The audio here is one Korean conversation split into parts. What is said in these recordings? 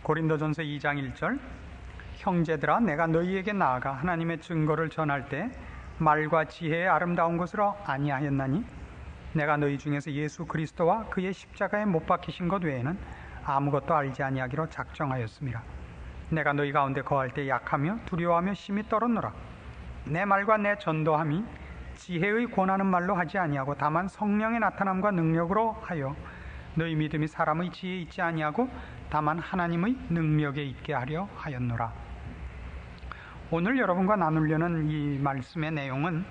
고린도전서 2장 1절 형제들아 내가 너희에게 나아가 하나님의 증거를 전할 때 말과 지혜의 아름다운 것으로 아니하였나니 내가 너희 중에서 예수 그리스도와 그의 십자가에 못 박히신 것 외에는 아무것도 알지 아니하기로 작정하였습니다. 내가 너희 가운데 거할 때 약하며 두려워하며 심히 떨었노라. 내 말과 내 전도함이 지혜의 권하는 말로 하지 아니하고 다만 성령의 나타남과 능력으로 하여 너희 믿음이 사람의 지혜에 있지 아니하고 다만 하나님의 능력에 있게 하려 하였노라. 오늘 여러분과 나누려는 이 말씀의 내용은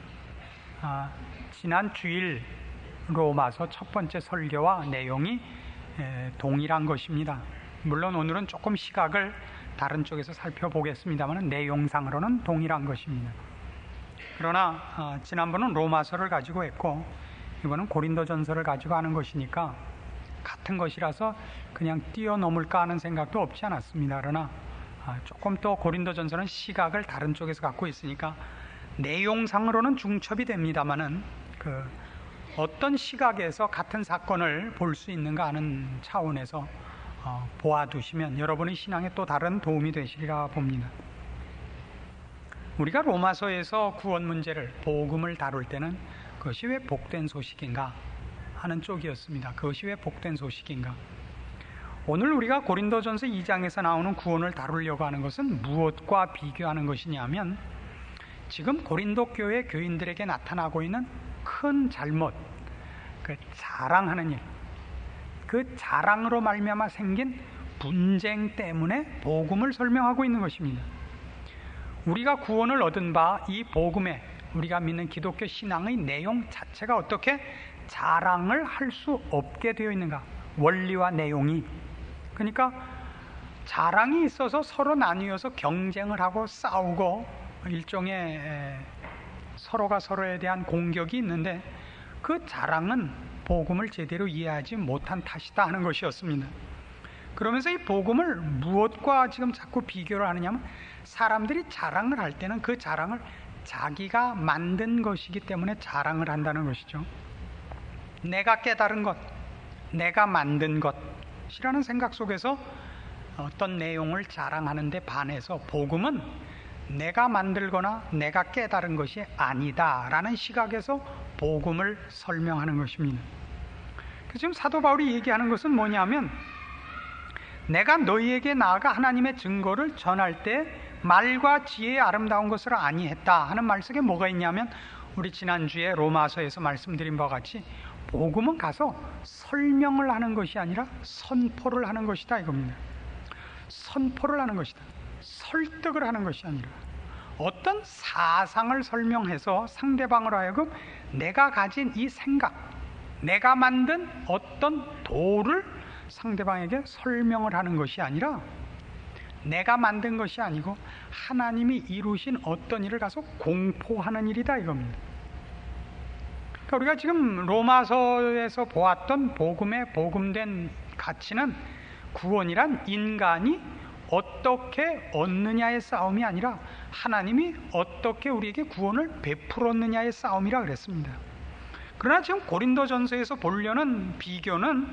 지난 주일 로마서 첫 번째 설교와 내용이 동일한 것입니다. 물론 오늘은 조금 시각을 다른 쪽에서 살펴보겠습니다만 내용상으로는 동일한 것입니다. 그러나 지난번은 로마서를 가지고 했고 이번은 고린도전서를 가지고 하는 것이니까 같은 것이라서 그냥 뛰어넘을까 하는 생각도 없지 않았습니다. 그러나 조금 더 고린도전서는 시각을 다른 쪽에서 갖고 있으니까 내용상으로는 중첩이 됩니다만은 어떤 시각에서 같은 사건을 볼 수 있는가 하는 차원에서 보아두시면 여러분의 신앙에 또 다른 도움이 되시리라 봅니다. 우리가 로마서에서 구원 문제를, 복음을 다룰 때는 그것이 왜 복된 소식인가 하는 쪽이었습니다. 그것이 왜 복된 소식인가? 오늘 우리가 고린도전서 2장에서 나오는 구원을 다루려고 하는 것은 무엇과 비교하는 것이냐면 지금 고린도 교회 교인들에게 나타나고 있는 큰 잘못, 자랑하는 일, 그 자랑으로 말미암아 생긴 분쟁 때문에 복음을 설명하고 있는 것입니다. 우리가 구원을 얻은 바 이 복음에 우리가 믿는 기독교 신앙의 내용 자체가 어떻게 자랑을 할 수 없게 되어 있는가? 원리와 내용이. 그러니까 자랑이 있어서 서로 나뉘어서 경쟁을 하고 싸우고 일종의 서로가 서로에 대한 공격이 있는데 그 자랑은 복음을 제대로 이해하지 못한 탓이다 하는 것이었습니다. 그러면서 이 복음을 무엇과 지금 자꾸 비교를 하느냐면 사람들이 자랑을 할 때는 그 자랑을 자기가 만든 것이기 때문에 자랑을 한다는 것이죠. 내가 깨달은 것, 내가 만든 것이라는 생각 속에서 어떤 내용을 자랑하는 데 반해서 복음은 내가 만들거나 내가 깨달은 것이 아니다라는 시각에서 복음을 설명하는 것입니다. 지금 사도 바울이 얘기하는 것은 뭐냐면 내가 너희에게 나아가 하나님의 증거를 전할 때 말과 지혜의 아름다운 것을 아니했다 하는 말 속에 뭐가 있냐면 우리 지난주에 로마서에서 말씀드린 바와 같이 복음은 가서 설명을 하는 것이 아니라 선포를 하는 것이다 이겁니다. 선포를 하는 것이다. 설득을 하는 것이 아니라 어떤 사상을 설명해서 상대방으로 하여금 내가 가진 이 생각, 내가 만든 어떤 도를 상대방에게 설명을 하는 것이 아니라 내가 만든 것이 아니고 하나님이 이루신 어떤 일을 가서 공포하는 일이다 이겁니다. 그러니까 우리가 지금 로마서에서 보았던 복음의 복음된 가치는 구원이란 인간이 어떻게 얻느냐의 싸움이 아니라 하나님이 어떻게 우리에게 구원을 베풀었느냐의 싸움이라 그랬습니다. 그러나 지금 고린도전서에서 보려는 비교는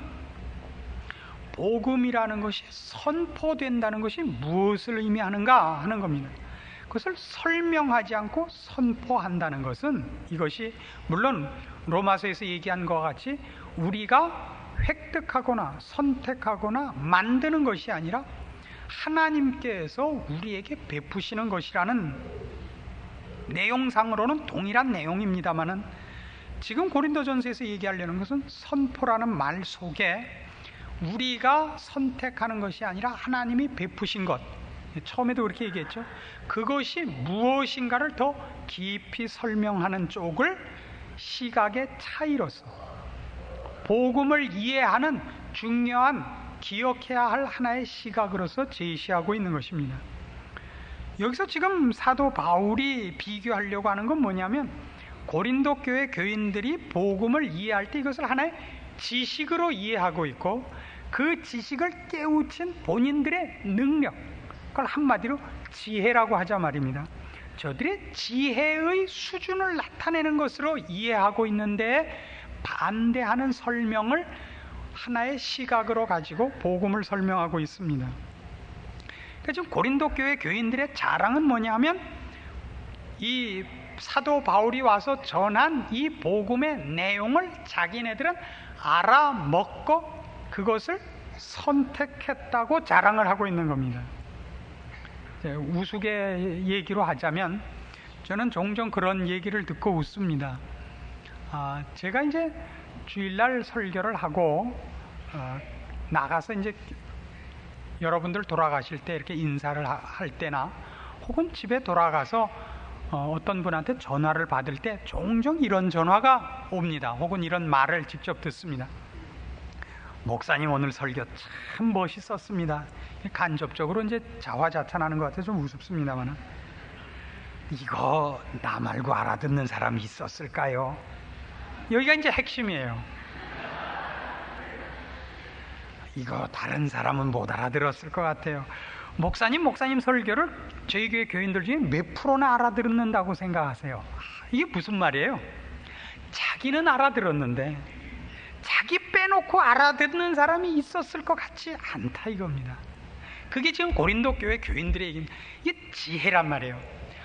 복음이라는 것이 선포된다는 것이 무엇을 의미하는가 하는 겁니다. 그것을 설명하지 않고 선포한다는 것은 이것이 물론 로마서에서 얘기한 것과 같이 우리가 획득하거나 선택하거나 만드는 것이 아니라 하나님께서 우리에게 베푸시는 것이라는 내용상으로는 동일한 내용입니다만은 지금 고린도전서에서 얘기하려는 것은 선포라는 말 속에 우리가 선택하는 것이 아니라 하나님이 베푸신 것, 처음에도 그렇게 얘기했죠. 그것이 무엇인가를 더 깊이 설명하는 쪽을 시각의 차이로서 복음을 이해하는 중요한 기억해야 할 하나의 시각으로서 제시하고 있는 것입니다. 여기서 지금 사도 바울이 비교하려고 하는 건 뭐냐면 고린도 교회 교인들이 복음을 이해할 때 이것을 하나의 지식으로 이해하고 있고 그 지식을 깨우친 본인들의 능력, 그걸 한마디로 지혜라고 하자 말입니다. 저들의 지혜의 수준을 나타내는 것으로 이해하고 있는데 반대하는 설명을 하나의 시각으로 가지고 복음을 설명하고 있습니다. 그러니까 지금 고린도 교회 교인들의 자랑은 뭐냐면 이 사도 바울이 와서 전한 이 복음의 내용을 자기네들은 알아먹고 그것을 선택했다고 자랑을 하고 있는 겁니다. 우스개 얘기로 하자면 저는 종종 그런 얘기를 듣고 웃습니다. 제가 이제 주일날 설교를 하고 나가서 이제 여러분들 돌아가실 때 이렇게 인사를 할 때나 혹은 집에 돌아가서 어떤 분한테 전화를 받을 때 종종 이런 전화가 옵니다. 혹은 이런 말을 직접 듣습니다. 목사님 오늘 설교 참 멋있었습니다. 간접적으로 이제 자화자찬하는 것 같아서 좀 우습습니다만, 이거 나 말고 알아듣는 사람이 있었을까요? 여기가 이제 핵심이에요. 이거 다른 사람은 못 알아들었을 것 같아요. 목사님 설교를 저희 교회 교인들 중에 몇 프로나 알아듣는다고 생각하세요? 이게 무슨 말이에요? 자기는 알아들었는데 자기 빼놓고 알아듣는 사람이 있었을 것 같지 않다 이겁니다. 그게 지금 고린도 교회 교인들의 얘기입니다. 이게 지혜란 말이에요.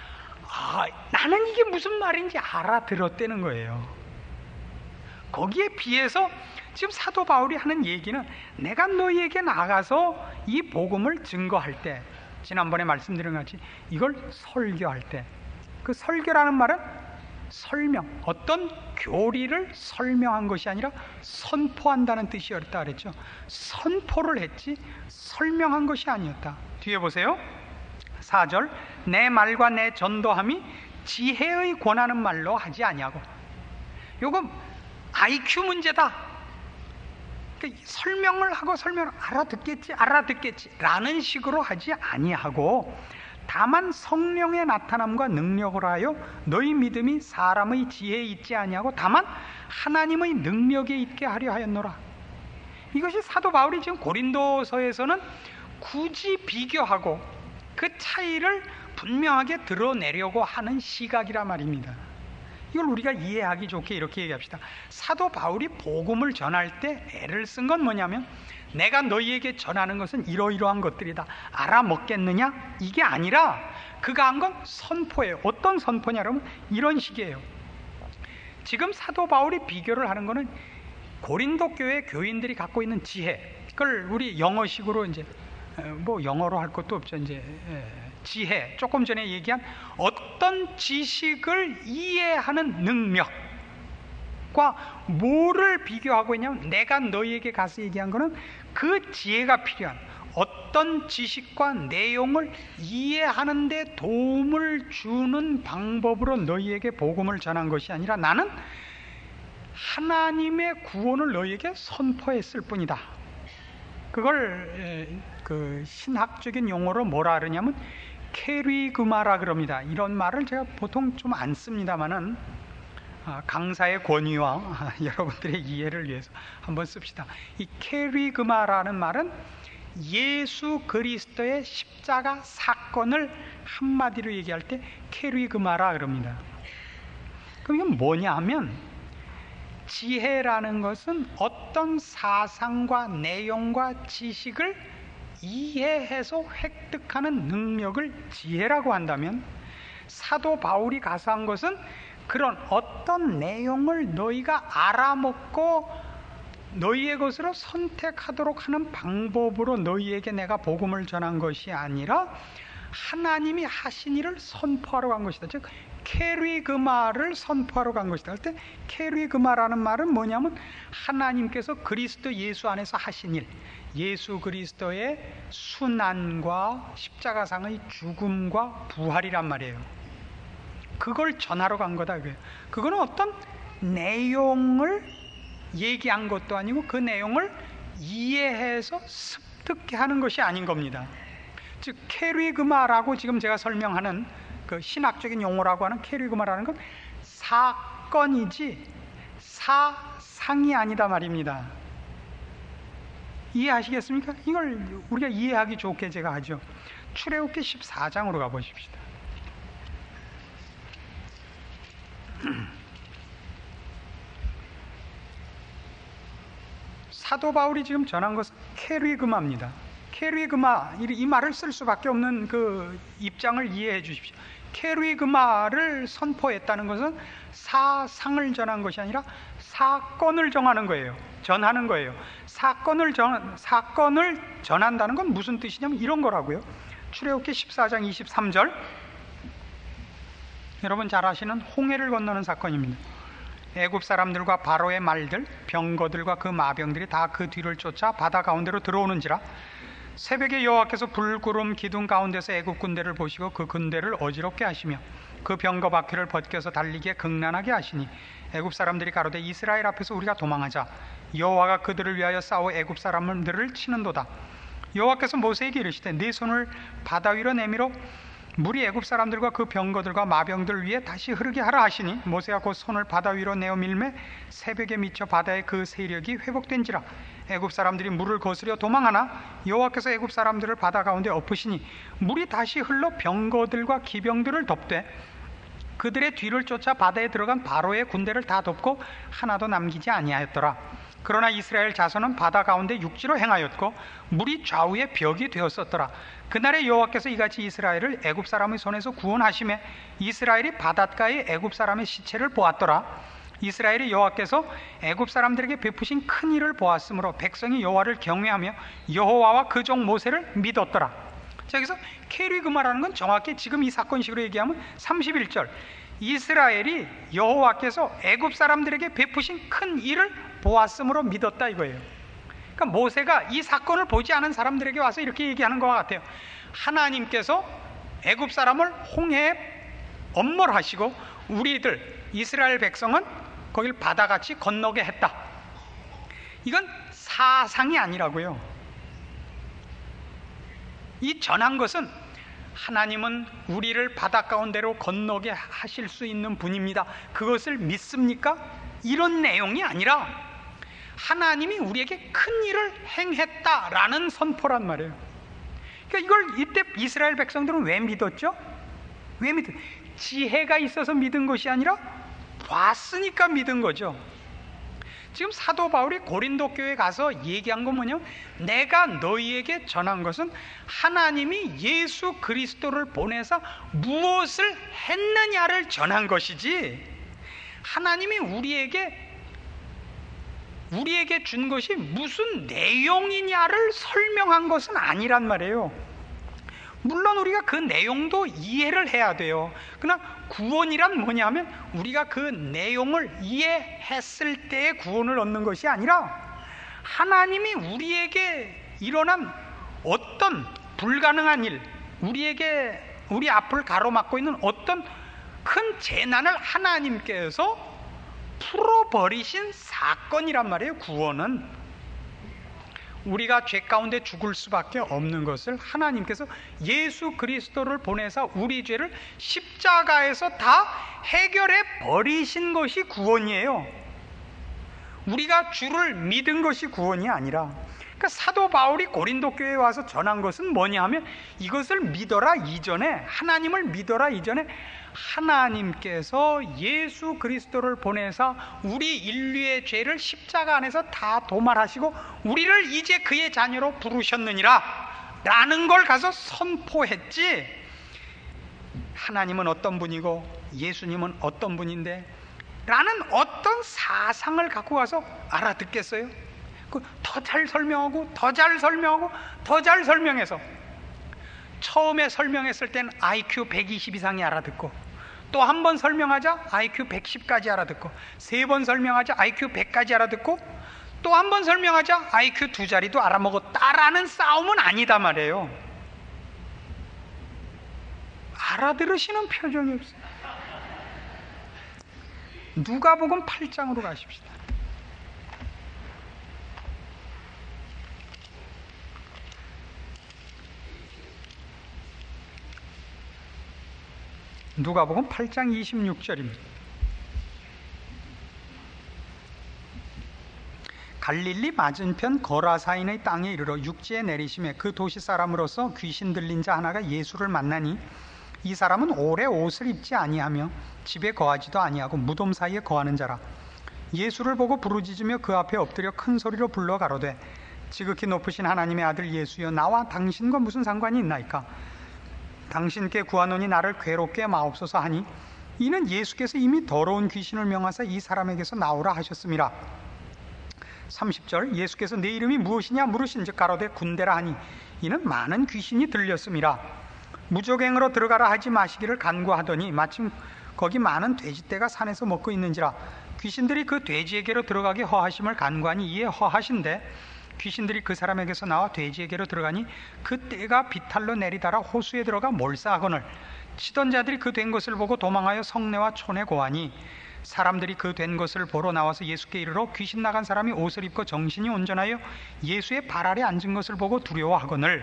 나는 이게 무슨 말인지 알아들었다는 거예요. 거기에 비해서 지금 사도 바울이 하는 얘기는 내가 너희에게 나가서 이 복음을 증거할 때, 지난번에 말씀드린 것 같이 이걸 설교할 때, 그 설교라는 말은 설명, 어떤 교리를 설명한 것이 아니라 선포한다는 뜻이었다 그랬죠. 선포를 했지 설명한 것이 아니었다. 뒤에 보세요. 4절, 내 말과 내 전도함이 지혜의 권하는 말로 하지 아니하고. 요거 IQ 문제다. 그러니까 설명을 하고 설명을 알아듣겠지 라는 식으로 하지 아니하고, 다만 성령의 나타남과 능력으로 하여 너희 믿음이 사람의 지혜에 있지 아니하고 다만 하나님의 능력에 있게 하려 하였노라. 이것이 사도 바울이 지금 고린도서에서는 굳이 비교하고 그 차이를 분명하게 드러내려고 하는 시각이란 말입니다. 이걸 우리가 이해하기 좋게 이렇게 얘기합시다. 사도 바울이 복음을 전할 때 애를 쓴 건 뭐냐면, 내가 너희에게 전하는 것은 이러이러한 것들이다, 알아먹겠느냐? 이게 아니라 그가 한 건 선포예요. 어떤 선포냐면 이런 식이에요. 지금 사도 바울이 비교를 하는 거는 고린도 교회 교인들이 갖고 있는 지혜, 그걸 우리 영어식으로 이제 뭐 영어로 할 것도 없죠. 이제 지혜, 조금 전에 얘기한 어떤 지식을 이해하는 능력과 뭐를 비교하고 있냐면, 내가 너희에게 가서 얘기한 거는 그 지혜가 필요한 어떤 지식과 내용을 이해하는 데 도움을 주는 방법으로 너희에게 복음을 전한 것이 아니라 나는 하나님의 구원을 너희에게 선포했을 뿐이다. 그걸 그 신학적인 용어로 뭐라 그러냐면 케리그마라 그럽니다. 이런 말을 제가 보통 좀 안 씁니다만은 강사의 권위와 여러분들의 이해를 위해서 한번 씁시다. 이 케리그마라는 말은 예수 그리스도의 십자가 사건을 한마디로 얘기할 때 케리그마라 그럽니다. 그럼 이건 뭐냐 하면, 지혜라는 것은 어떤 사상과 내용과 지식을 이해해서 획득하는 능력을 지혜라고 한다면, 사도 바울이 가서한 것은 그런 어떤 내용을 너희가 알아먹고 너희의 것으로 선택하도록 하는 방법으로 너희에게 내가 복음을 전한 것이 아니라 하나님이 하신 일을 선포하러 간 것이다. 즉 케리그마를 선포하러 간 것이다. 할 때 케리그마라는 말은 뭐냐면 하나님께서 그리스도 예수 안에서 하신 일, 예수 그리스도의 순환과 십자가상의 죽음과 부활이란 말이에요. 그걸 전하러 간 거다. 그거는 어떤 내용을 얘기한 것도 아니고 그 내용을 이해해서 습득해 하는 것이 아닌 겁니다. 즉 케리그마라고 지금 제가 설명하는 그 신학적인 용어라고 하는 케리그마라는 건 사건이지 사상이 아니다 말입니다. 이해하시겠습니까? 이걸 우리가 이해하기 좋게 제가 하죠. 출애굽기 14장으로 가보십시다. 사도 바울이 지금 전한 것은 케리그마입니다. 케르이그마, 이 말을 쓸 수밖에 없는 그 입장을 이해해 주십시오. 케르이그마를 선포했다는 것은 사상을 전한 것이 아니라 사건을 정하는 거예요. 전하는 거예요. 사건을 전한다는 건 무슨 뜻이냐면 이런 거라고요. 출애굽기 14장 23절, 여러분 잘 아시는 홍해를 건너는 사건입니다. 애굽 사람들과 바로의 말들, 병거들과 그 마병들이 다 그 뒤를 쫓아 바다 가운데로 들어오는지라 새벽에 여호와께서 불구름 기둥 가운데서 애굽 군대를 보시고 그 군대를 어지럽게 하시며 그 병거 바퀴를 벗겨서 달리기에 극난하게 하시니 애굽 사람들이 가로되 이스라엘 앞에서 우리가 도망하자. 여호와가 그들을 위하여 싸워 애굽 사람들을 치는도다. 여호와께서 모세에게 이르시되 네 손을 바다 위로 내밀어 물이 애굽 사람들과 그 병거들과 마병들 위에 다시 흐르게 하라 하시니 모세가 곧 손을 바다 위로 내어 밀매 새벽에 미쳐 바다의 그 세력이 회복된지라. 애굽 사람들이 물을 거스려 도망하나 여호와께서 애굽 사람들을 바다 가운데 엎으시니 물이 다시 흘러 병거들과 기병들을 덮되 그들의 뒤를 쫓아 바다에 들어간 바로의 군대를 다 덮고 하나도 남기지 아니하였더라. 그러나 이스라엘 자손은 바다 가운데 육지로 행하였고 물이 좌우에 벽이 되었었더라. 그날에 여호와께서 이같이 이스라엘을 애굽 사람의 손에서 구원하시매 이스라엘이 바닷가에 애굽 사람의 시체를 보았더라. 이스라엘이 여호와께서 애굽 사람들에게 베푸신 큰 일을 보았으므로 백성이 여호와를 경외하며 여호와와 그 종 모세를 믿었더라. 자, 여기서 케르이그마라는 건 정확히 지금 이 사건식으로 얘기하면 31절, 이스라엘이 여호와께서 애굽 사람들에게 베푸신 큰 일을 보았으므로 믿었다 이거예요. 그러니까 모세가 이 사건을 보지 않은 사람들에게 와서 이렇게 얘기하는 것 같아요. 하나님께서 애굽 사람을 홍해에 엄멸하시고 우리들 이스라엘 백성은 거길 바다같이 건너게 했다. 이건 사상이 아니라고요. 이 전한 것은 하나님은 우리를 바다 가운데로 건너게 하실 수 있는 분입니다. 그것을 믿습니까? 이런 내용이 아니라 하나님이 우리에게 큰 일을 행했다라는 선포란 말이에요. 그러니까 이걸 이때 이스라엘 백성들은 왜 믿었죠? 왜 믿었죠? 지혜가 있어서 믿은 것이 아니라 봤으니까 믿은 거죠. 지금 사도 바울이 고린도 교회에 가서 얘기한 건 뭐냐면 내가 너희에게 전한 것은 하나님이 예수 그리스도를 보내서 무엇을 했느냐를 전한 것이지 하나님이 우리에게 준 것이 무슨 내용이냐를 설명한 것은 아니란 말이에요. 물론 우리가 그 내용도 이해를 해야 돼요. 그러나 구원이란 뭐냐면 우리가 그 내용을 이해했을 때에 구원을 얻는 것이 아니라 하나님이 우리에게 일어난 어떤 불가능한 일, 우리 앞을 가로막고 있는 어떤 큰 재난을 하나님께서 풀어버리신 사건이란 말이에요. 구원은 우리가 죄 가운데 죽을 수밖에 없는 것을 하나님께서 예수 그리스도를 보내서 우리 죄를 십자가에서 다 해결해 버리신 것이 구원이에요. 우리가 주를 믿은 것이 구원이 아니라, 그러니까 사도 바울이 고린도 교회에 와서 전한 것은 뭐냐 하면 이것을 믿어라 이전에, 하나님을 믿어라 이전에 하나님께서 예수 그리스도를 보내서 우리 인류의 죄를 십자가 안에서 다 도말하시고 우리를 이제 그의 자녀로 부르셨느니라 라는 걸 가서 선포했지, 하나님은 어떤 분이고 예수님은 어떤 분인데 라는 어떤 사상을 갖고 가서 알아듣겠어요? 더 잘 설명하고 더 잘 설명하고 더 잘 설명해서 처음에 설명했을 땐 IQ 120 이상이 알아듣고 또 한 번 설명하자 IQ 110까지 알아듣고 세 번 설명하자 IQ 100까지 알아듣고 또 한 번 설명하자 IQ 2자리도 알아먹었다라는 싸움은 아니다 말이에요. 알아들으시는 표정이 없어요. 누가복음 8장으로 가십시다. 누가복음 8장 26절입니다. 갈릴리 맞은편 거라사인의 땅에 이르러 육지에 내리심에 그 도시 사람으로서 귀신 들린 자 하나가 예수를 만나니 이 사람은 오래 옷을 입지 아니하며 집에 거하지도 아니하고 무덤 사이에 거하는 자라. 예수를 보고 부르짖으며 그 앞에 엎드려 큰 소리로 불러 가로되 지극히 높으신 하나님의 아들 예수여, 나와 당신과 무슨 상관이 있나이까? 당신께 구하노니 나를 괴롭게 마옵소서 하니, 이는 예수께서 이미 더러운 귀신을 명하사 이 사람에게서 나오라 하셨습니다. 30절, 예수께서 내 이름이 무엇이냐 물으신즉 가로되 군대라 하니, 이는 많은 귀신이 들렸습니다. 무적행으로 들어가라 하지 마시기를 간구하더니 마침 거기 많은 돼지떼가 산에서 먹고 있는지라 귀신들이 그 돼지에게로 들어가게 허하심을 간구하니 이에 허하신데, 귀신들이 그 사람에게서 나와 돼지에게로 들어가니 그 떼가 비탈로 내리달아 호수에 들어가 몰사하거늘, 치던 자들이 그 된 것을 보고 도망하여 성내와 촌에 고하니, 사람들이 그 된 것을 보러 나와서 예수께 이르러 귀신 나간 사람이 옷을 입고 정신이 온전하여 예수의 발 아래 앉은 것을 보고 두려워하거늘,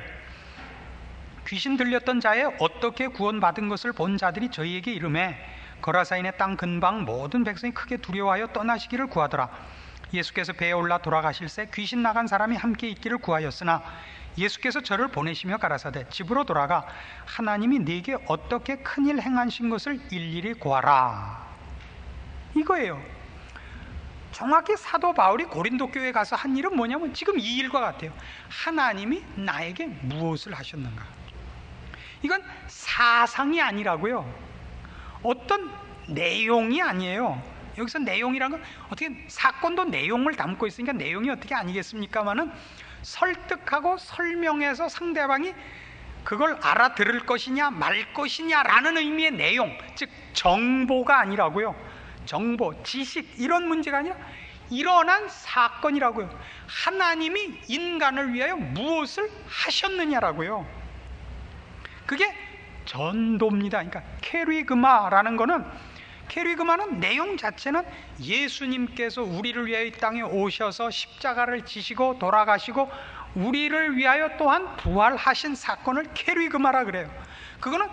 귀신 들렸던 자의 어떻게 구원받은 것을 본 자들이 저희에게 이르매, 거라사인의 땅 근방 모든 백성이 크게 두려워하여 떠나시기를 구하더라. 예수께서 배에 올라 돌아가실새 귀신 나간 사람이 함께 있기를 구하였으나 예수께서 저를 보내시며 가라사대, 집으로 돌아가 하나님이 네게 어떻게 큰일 행하신 것을 일일이 고하라. 이거예요. 정확히 사도 바울이 고린도 교회에 가서 한 일은 뭐냐면 지금 이 일과 같아요. 하나님이 나에게 무엇을 하셨는가? 이건 사상이 아니라고요. 어떤 내용이 아니에요. 여기서 내용이란 건 어떻게, 사건도 내용을 담고 있으니까 내용이 어떻게 아니겠습니까마는, 설득하고 설명해서 상대방이 그걸 알아들을 것이냐 말 것이냐라는 의미의 내용, 즉 정보가 아니라고요. 정보, 지식, 이런 문제가 아니라 일어난 사건이라고요. 하나님이 인간을 위하여 무엇을 하셨느냐라고요. 그게 전도입니다. 그러니까 케리그마라는 거는, 케리그마는 내용 자체는 예수님께서 우리를 위하여 이 땅에 오셔서 십자가를 지시고 돌아가시고 우리를 위하여 또한 부활하신 사건을 케리그마라 그래요. 그거는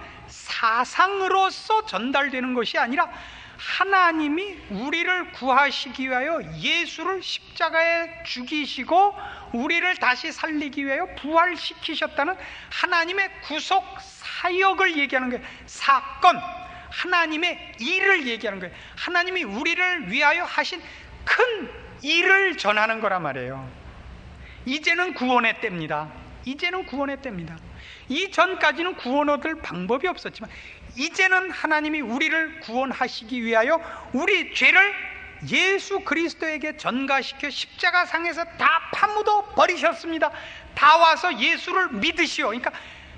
사상으로서 전달되는 것이 아니라 하나님이 우리를 구하시기 위하여 예수를 십자가에 죽이시고 우리를 다시 살리기 위하여 부활시키셨다는 하나님의 구속 사역을 얘기하는 거예요. 사건, 하나님의 일을 얘기하는 거예요. 하나님이 우리를 위하여 하신 큰 일을 전하는 거란 말이에요. 이제는 구원의 때입니다. 이제는 구원의 때입니다. 이전까지는 구원 얻을 방법이 없었지만 이제는 하나님이 우리를 구원하시기 위하여 우리 죄를 예수 그리스도에게 전가시켜 십자가상에서 다 파묻어 버리셨습니다. 다 와서 예수를 믿으시오. 그러니까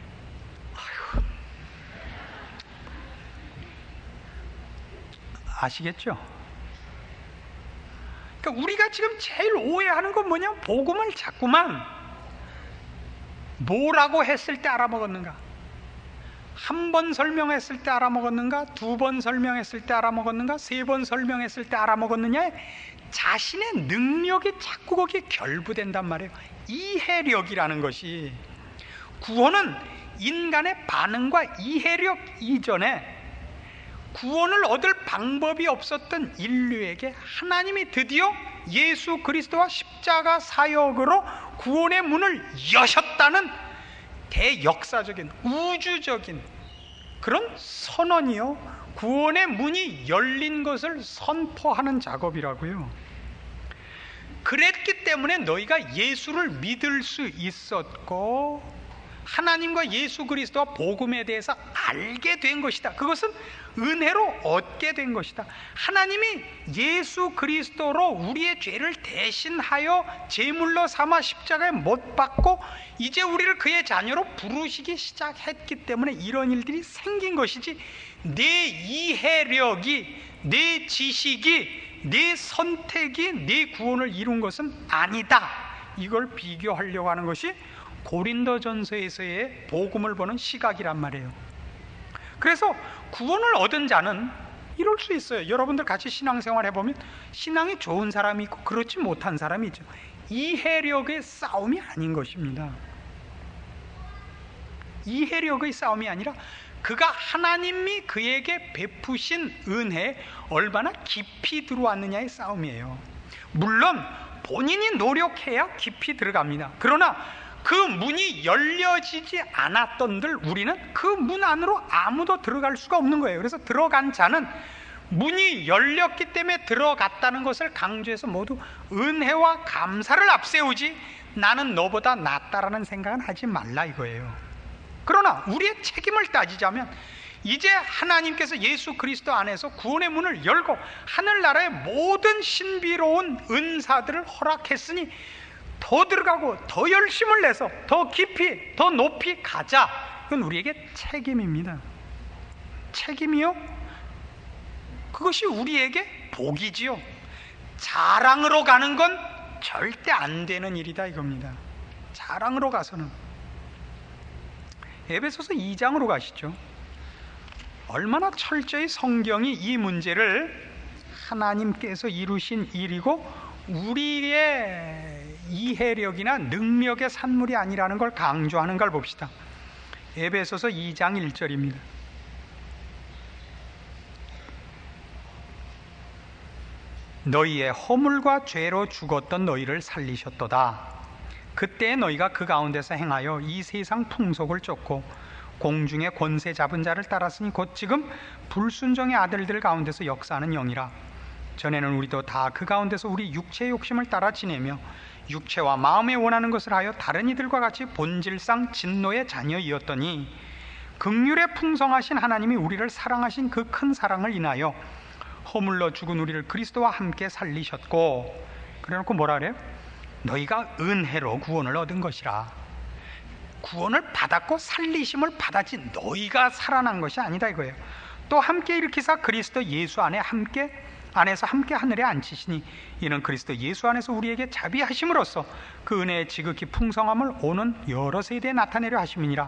아시겠죠? 그러니까 우리가 지금 제일 오해하는 건 뭐냐면, 복음을 자꾸만 뭐라고 했을 때 알아먹었는가, 한 번 설명했을 때 알아먹었는가, 두 번 설명했을 때 알아먹었는가, 세 번 설명했을 때 알아먹었느냐에 자신의 능력이 자꾸 거기에 결부된단 말이에요. 이해력이라는 것이, 구원은 인간의 반응과 이해력 이전에 구원을 얻을 방법이 없었던 인류에게 하나님이 드디어 예수 그리스도와 십자가 사역으로 구원의 문을 여셨다는 대역사적인 우주적인 그런 선언이요, 구원의 문이 열린 것을 선포하는 작업이라고요. 그랬기 때문에 너희가 예수를 믿을 수 있었고 하나님과 예수 그리스도와 복음에 대해서 알게 된 것이다. 그것은 은혜로 얻게 된 것이다. 하나님이 예수 그리스도로 우리의 죄를 대신하여 제물로 삼아 십자가에 못 박고 이제 우리를 그의 자녀로 부르시기 시작했기 때문에 이런 일들이 생긴 것이지, 내 이해력이, 내 지식이, 내 선택이 내 구원을 이룬 것은 아니다. 이걸 비교하려고 하는 것이 고린도전서에서의 복음을 보는 시각이란 말이에요. 그래서 구원을 얻은 자는 이럴 수 있어요. 여러분들 같이 신앙생활 해보면 신앙이 좋은 사람이 있고 그렇지 못한 사람이 있죠. 이해력의 싸움이 아닌 것입니다. 이해력의 싸움이 아니라 그가 하나님이 그에게 베푸신 은혜에 얼마나 깊이 들어왔느냐의 싸움이에요. 물론 본인이 노력해야 깊이 들어갑니다. 그러나 그 문이 열려지지 않았던들 우리는 그 문 안으로 아무도 들어갈 수가 없는 거예요. 그래서 들어간 자는 문이 열렸기 때문에 들어갔다는 것을 강조해서 모두 은혜와 감사를 앞세우지, 나는 너보다 낫다라는 생각은 하지 말라 이거예요. 그러나 우리의 책임을 따지자면 이제 하나님께서 예수 그리스도 안에서 구원의 문을 열고 하늘나라의 모든 신비로운 은사들을 허락했으니 더 들어가고 더 열심을 내서 더 깊이 더 높이 가자. 그건 우리에게 책임입니다. 책임이요? 그것이 우리에게 복이지요. 자랑으로 가는 건 절대 안 되는 일이다 이겁니다. 자랑으로 가서는. 에베소서 2장으로 가시죠. 얼마나 철저히 성경이 이 문제를 하나님께서 이루신 일이고 우리의 이해력이나 능력의 산물이 아니라는 걸 강조하는 걸 봅시다. 에베소서 2장 1절입니다. 너희의 허물과 죄로 죽었던 너희를 살리셨도다. 그때 너희가 그 가운데서 행하여 이 세상 풍속을 쫓고 공중의 권세 잡은 자를 따랐으니 곧 지금 불순종의 아들들 가운데서 역사하는 영이라. 전에는 우리도 다 그 가운데서 우리 육체의 욕심을 따라 지내며 육체와 마음에 원하는 것을 하여 다른 이들과 같이 본질상 진노의 자녀이었더니 긍휼에 풍성하신 하나님이 우리를 사랑하신 그 큰 사랑을 인하여 허물러 죽은 우리를 그리스도와 함께 살리셨고, 그래놓고 뭐라 그래요? 너희가 은혜로 구원을 얻은 것이라. 구원을 받았고 살리심을 받았지 너희가 살아난 것이 아니다 이거예요. 또 함께 일으키사 그리스도 예수 안에서 함께 하늘에 앉히시니 이는 그리스도 예수 안에서 우리에게 자비하심으로써 그 은혜의 지극히 풍성함을 오는 여러 세대에 나타내려 하심이니라.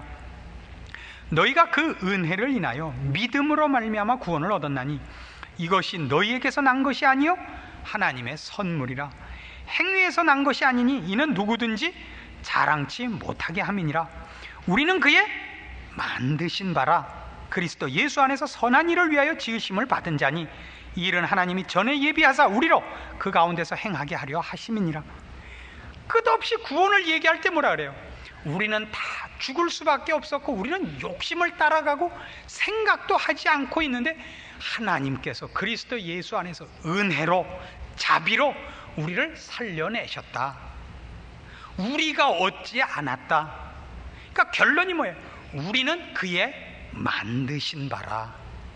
너희가 그 은혜를 인하여 믿음으로 말미암아 구원을 얻었나니 이것이 너희에게서 난 것이 아니요 하나님의 선물이라. 행위에서 난 것이 아니니 이는 누구든지 자랑치 못하게 함이니라. 우리는 그의 만드신 바라 그리스도 예수 안에서 선한 일을 위하여 지으심을 받은 자니 이 일은 하나님이 전에 예비하사 우리로 그 가운데서 행하게 하려 하심이니라. 끝없이 구원을 얘기할 때 뭐라 그래요? 우리는 다 죽을 수밖에 없었고 우리는 욕심을 따라가고 생각도 하지 않고 있는데 하나님께서 그리스도 예수 안에서 은혜로 자비로 우리를 살려내셨다. 우리가 얻지 않았다. 그러니까 결론이 뭐예요? 우리는 그의 만드신 바라.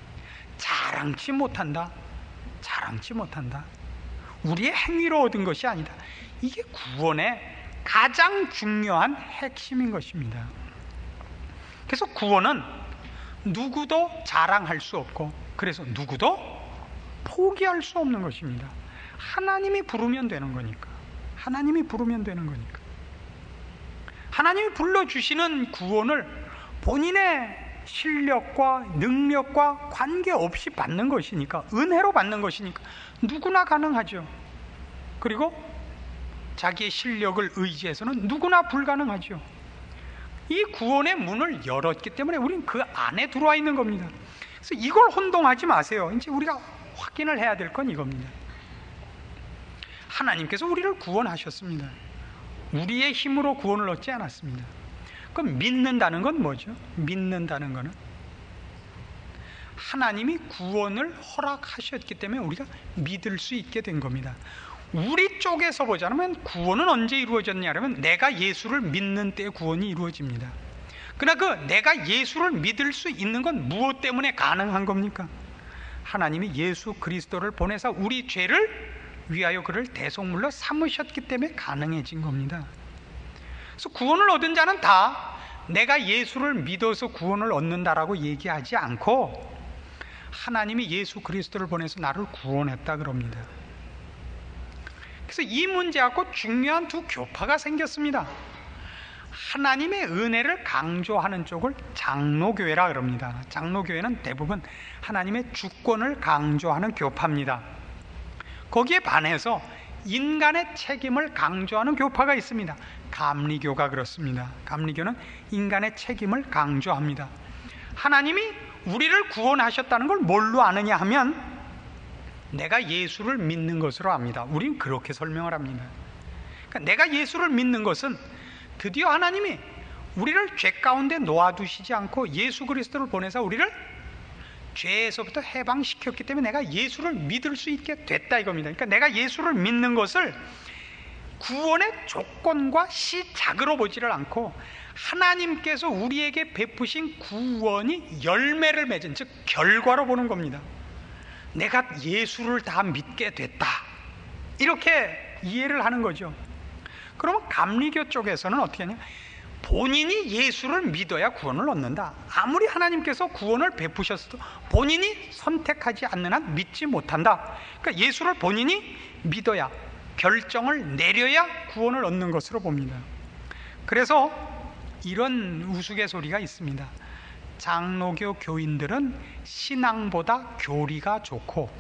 자랑치 못한다. 자랑치 못한다. 우리의 행위로 얻은 것이 아니다. 이게 구원의 가장 중요한 핵심인 것입니다. 그래서 구원은 누구도 자랑할 수 없고 그래서 누구도 포기할 수 없는 것입니다. 하나님이 부르면 되는 거니까. 하나님이 부르면 되는 거니까. 하나님이 불러주시는 구원을 본인의 실력과 능력과 관계없이 받는 것이니까, 은혜로 받는 것이니까 누구나 가능하죠. 그리고 자기의 실력을 의지해서는 누구나 불가능하죠. 이 구원의 문을 열었기 때문에 우리는 그 안에 들어와 있는 겁니다. 그래서 이걸 혼동하지 마세요. 이제 우리가 확인을 해야 될 건 이겁니다. 하나님께서 우리를 구원하셨습니다. 우리의 힘으로 구원을 얻지 않았습니다. 그럼 믿는다는 건 뭐죠? 믿는다는 것은 하나님이 구원을 허락하셨기 때문에 우리가 믿을 수 있게 된 겁니다. 우리 쪽에서 보자면 구원은 언제 이루어졌냐면 내가 예수를 믿는 때 구원이 이루어집니다. 그러나 그 내가 예수를 믿을 수 있는 건 무엇 때문에 가능한 겁니까? 하나님이 예수 그리스도를 보내사 우리 죄를 위하여 그를 대속물로 삼으셨기 때문에 가능해진 겁니다. 그래서 구원을 얻은 자는 다 내가 예수를 믿어서 구원을 얻는다라고 얘기하지 않고 하나님이 예수 그리스도를 보내서 나를 구원했다 그럽니다. 그래서 이 문제 갖고 중요한 두 교파가 생겼습니다. 하나님의 은혜를 강조하는 쪽을 장로교회라 그럽니다. 장로교회는 대부분 하나님의 주권을 강조하는 교파입니다. 거기에 반해서 인간의 책임을 강조하는 교파가 있습니다. 감리교가 그렇습니다. 감리교는 인간의 책임을 강조합니다. 하나님이 우리를 구원하셨다는 걸 뭘로 아느냐 하면 내가 예수를 믿는 것으로 압니다. 우린 그렇게 설명을 합니다. 그러니까 내가 예수를 믿는 것은 드디어 하나님이 우리를 죄 가운데 놓아두시지 않고 예수 그리스도를 보내서 우리를 죄에서부터 해방시켰기 때문에 내가 예수를 믿을 수 있게 됐다 이겁니다. 그러니까 내가 예수를 믿는 것을 구원의 조건과 시작으로 보지를 않고 하나님께서 우리에게 베푸신 구원이 열매를 맺은, 즉 결과로 보는 겁니다. 내가 예수를 다 믿게 됐다, 이렇게 이해를 하는 거죠. 그러면 감리교 쪽에서는 어떻게 하냐? 본인이 예수를 믿어야 구원을 얻는다. 아무리 하나님께서 구원을 베푸셨어도 본인이 선택하지 않는 한 믿지 못한다. 그러니까 예수를 본인이 믿어야, 결정을 내려야 구원을 얻는 것으로 봅니다. 그래서 이런 우스갯소리가 있습니다. 장로교 교인들은 신앙보다 교리가 좋고,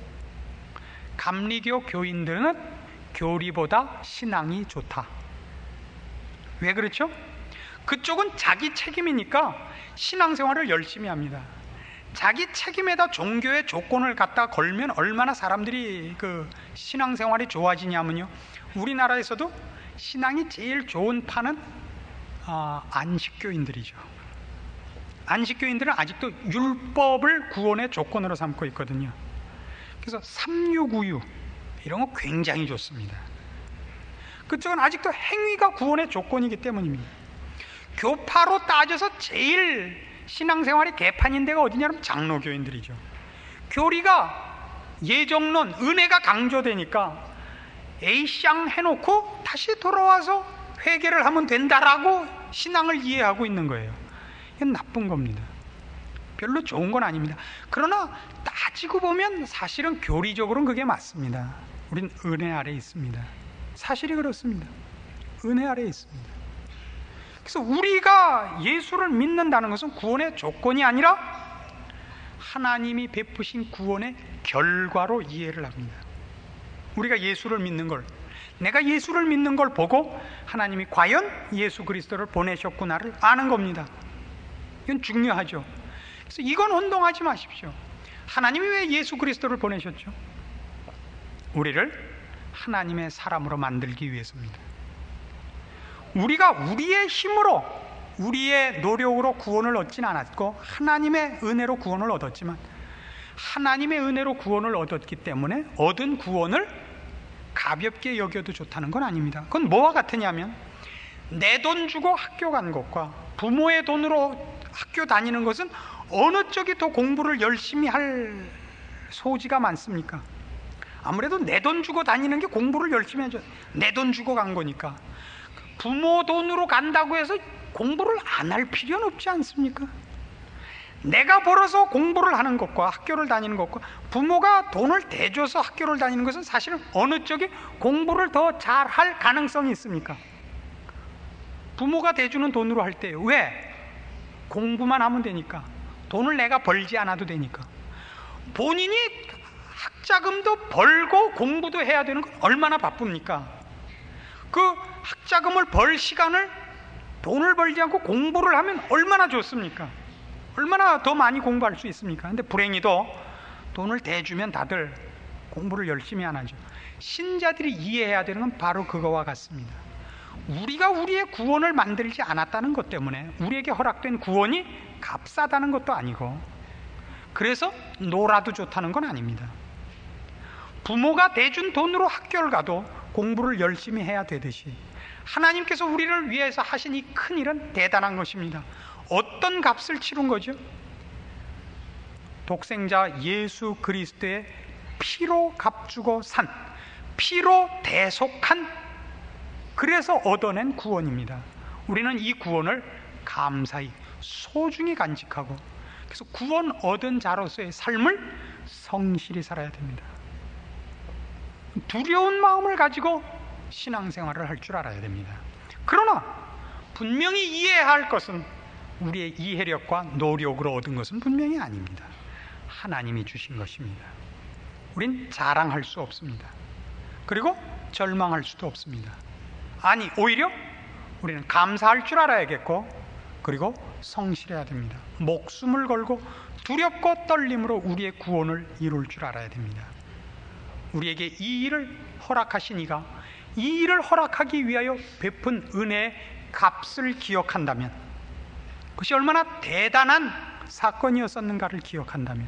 감리교 교인들은 교리보다 신앙이 좋다. 왜 그렇죠? 그쪽은 자기 책임이니까 신앙생활을 열심히 합니다. 자기 책임에다 종교의 조건을 갖다 걸면 얼마나 사람들이 그 신앙생활이 좋아지냐면요, 우리나라에서도 신앙이 제일 좋은 파는 안식교인들이죠. 안식교인들은 아직도 율법을 구원의 조건으로 삼고 있거든요. 그래서 삼육우유 이런 거 굉장히 좋습니다. 그쪽은 아직도 행위가 구원의 조건이기 때문입니다. 교파로 따져서 제일 신앙생활이 개판인 데가 어디냐면 장로교인들이죠. 교리가 예정론, 은혜가 강조되니까 에이쌍 해놓고 다시 돌아와서 회개를 하면 된다라고 신앙을 이해하고 있는 거예요. 이건 나쁜 겁니다. 별로 좋은 건 아닙니다. 그러나 따지고 보면 사실은 교리적으로는 그게 맞습니다. 우린 은혜 아래에 있습니다. 사실이 그렇습니다. 은혜 아래에 있습니다. 그래서 우리가 예수를 믿는다는 것은 구원의 조건이 아니라 하나님이 베푸신 구원의 결과로 이해를 합니다. 우리가 예수를 믿는 걸, 내가 예수를 믿는 걸 보고 하나님이 과연 예수 그리스도를 보내셨구나를 아는 겁니다. 이건 중요하죠. 그래서 이건 혼동하지 마십시오. 하나님이 왜 예수 그리스도를 보내셨죠? 우리를 하나님의 사람으로 만들기 위해서입니다. 우리가 우리의 힘으로, 우리의 노력으로 구원을 얻진 않았고 하나님의 은혜로 구원을 얻었지만, 하나님의 은혜로 구원을 얻었기 때문에 얻은 구원을 가볍게 여겨도 좋다는 건 아닙니다. 그건 뭐와 같으냐면, 내 돈 주고 학교 간 것과 부모의 돈으로 학교 다니는 것은 어느 쪽이 더 공부를 열심히 할 소지가 많습니까? 아무래도 내 돈 주고 다니는 게 공부를 열심히 하죠. 내 돈 주고 간 거니까. 부모 돈으로 간다고 해서 공부를 안 할 필요는 없지 않습니까? 내가 벌어서 공부를 하는 것과 학교를 다니는 것과 부모가 돈을 대줘서 학교를 다니는 것은 사실은 어느 쪽이 공부를 더 잘할 가능성이 있습니까? 부모가 대주는 돈으로 할 때요. 왜? 공부만 하면 되니까. 돈을 내가 벌지 않아도 되니까. 본인이 학자금도 벌고 공부도 해야 되는 건 얼마나 바쁩니까? 그 학자금을 벌 시간을 돈을 벌지 않고 공부를 하면 얼마나 좋습니까? 얼마나 더 많이 공부할 수 있습니까? 근데 불행히도 돈을 대주면 다들 공부를 열심히 안 하죠. 신자들이 이해해야 되는 건 바로 그거와 같습니다. 우리가 우리의 구원을 만들지 않았다는 것 때문에 우리에게 허락된 구원이 값싸다는 것도 아니고, 그래서 놀아도 좋다는 건 아닙니다. 부모가 대준 돈으로 학교를 가도 공부를 열심히 해야 되듯이 하나님께서 우리를 위해서 하신 이 큰 일은 대단한 것입니다. 어떤 값을 치른 거죠? 독생자 예수 그리스도의 피로 값주고 산, 피로 대속한, 그래서 얻어낸 구원입니다. 우리는 이 구원을 감사히 소중히 간직하고, 그래서 구원 얻은 자로서의 삶을 성실히 살아야 됩니다. 두려운 마음을 가지고 신앙생활을 할 줄 알아야 됩니다. 그러나 분명히 이해해야 할 것은, 우리의 이해력과 노력으로 얻은 것은 분명히 아닙니다. 하나님이 주신 것입니다. 우린 자랑할 수 없습니다. 그리고 절망할 수도 없습니다. 아니, 오히려 우리는 감사할 줄 알아야겠고, 그리고 성실해야 됩니다. 목숨을 걸고 두렵고 떨림으로 우리의 구원을 이룰 줄 알아야 됩니다. 우리에게 이 일을 허락하신 이가 이 일을 허락하기 위하여 베푼 은혜의 값을 기억한다면, 그것이 얼마나 대단한 사건이었었는가를 기억한다면,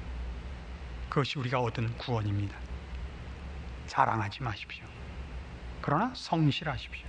그것이 우리가 얻은 구원입니다. 자랑하지 마십시오. 그러나 성실하십시오.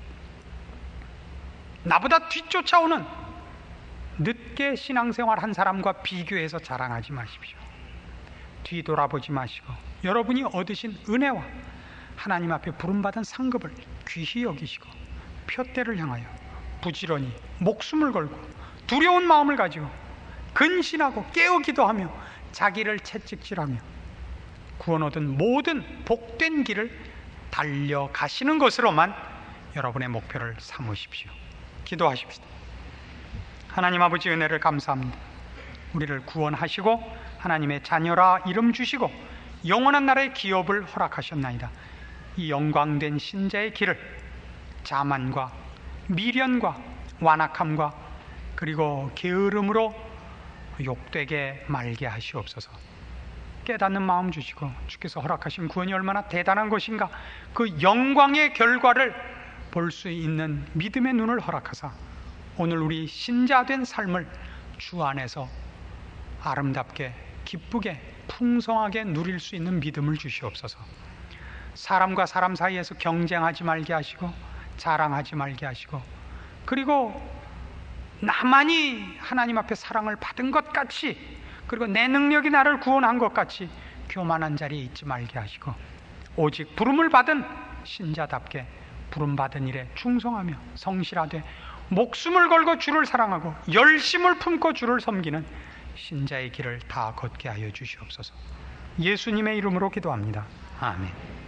나보다 뒤쫓아오는 늦게 신앙생활 한 사람과 비교해서 자랑하지 마십시오. 뒤돌아보지 마시고 여러분이 얻으신 은혜와 하나님 앞에 부름받은 상급을 귀히 여기시고 표대를 향하여 부지런히 목숨을 걸고 두려운 마음을 가지고 근신하고 깨어 기도하며 자기를 채찍질하며 구원 얻은 모든 복된 길을 달려가시는 것으로만 여러분의 목표를 삼으십시오. 기도하십시다. 하나님 아버지, 은혜를 감사합니다. 우리를 구원하시고 하나님의 자녀라 이름 주시고 영원한 나라의 기업을 허락하셨나이다. 이 영광된 신자의 길을 자만과 미련과 완악함과 그리고 게으름으로 욕되게 말게 하시옵소서. 깨닫는 마음 주시고 주께서 허락하신 구원이 얼마나 대단한 것인가, 그 영광의 결과를 볼 수 있는 믿음의 눈을 허락하사 오늘 우리 신자된 삶을 주 안에서 아름답게 기쁘게 풍성하게 누릴 수 있는 믿음을 주시옵소서. 사람과 사람 사이에서 경쟁하지 말게 하시고 자랑하지 말게 하시고, 그리고 나만이 하나님 앞에 사랑을 받은 것 같이, 그리고 내 능력이 나를 구원한 것 같이 교만한 자리에 있지 말게 하시고, 오직 부름을 받은 신자답게 부름받은 일에 충성하며 성실하되 목숨을 걸고 주를 사랑하고 열심을 품고 주를 섬기는 신자의 길을 다 걷게 하여 주시옵소서. 예수님의 이름으로 기도합니다. 아멘.